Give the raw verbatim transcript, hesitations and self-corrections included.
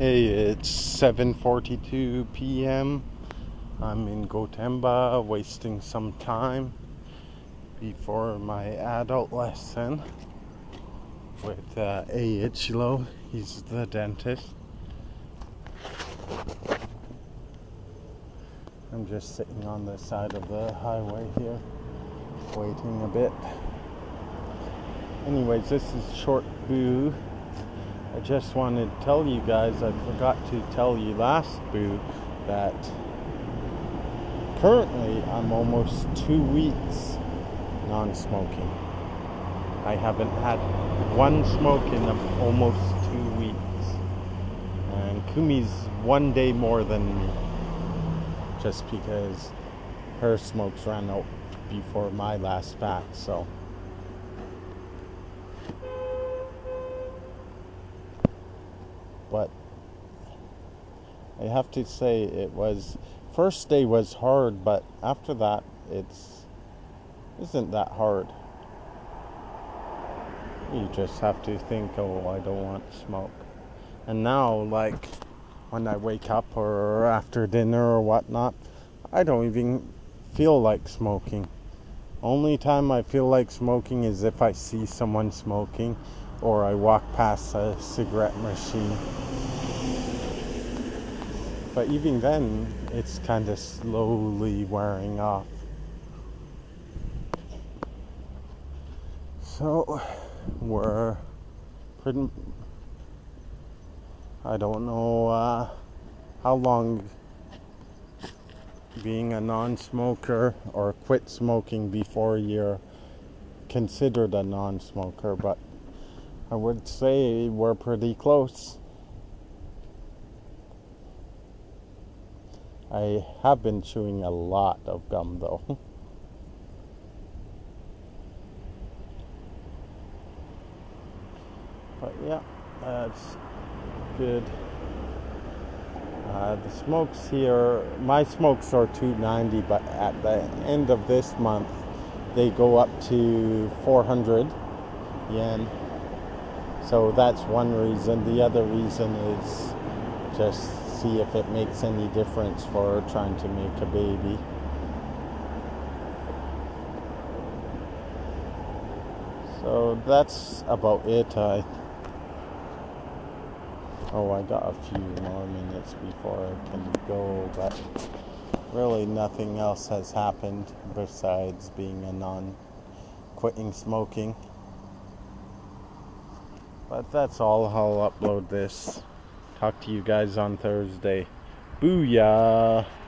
Hey, it's seven forty-two p m I'm in Gotemba, wasting some time before my adult lesson with uh, A. Ichilo. He's the dentist. I'm just sitting on the side of the highway here, waiting a bit. Anyways, this is Short Boo. I just wanted to tell you guys, I forgot to tell you last Boo, that currently I'm almost two weeks non-smoking. I haven't had one smoke in almost two weeks. And Kumi's one day more than me, just because her smokes ran out before my last batch, so. But I have to say, it was, first day was hard, but after that, it's isn't that hard. You just have to think, oh, I don't want to smoke. And now, like, when I wake up or after dinner or whatnot, I don't even feel like smoking. Only time I feel like smoking is if I see someone smoking or I walk past a cigarette machine. But even then, it's kind of slowly wearing off. So, we're pretty... I don't know uh, how long being a non-smoker or quit smoking before you're considered a non-smoker, but I would say we're pretty close. I have been chewing a lot of gum though. But yeah, that's good. Uh, the smokes here, my smokes are two ninety, but at the end of this month, they go up to four hundred yen. So that's one reason. The other reason is just see if it makes any difference for trying to make a baby. So that's about it. I oh, I got a few more minutes before I can go, but really nothing else has happened besides being a non-quitting smoking. But that's all. I'll upload this. Talk to you guys on Thursday. Booyah!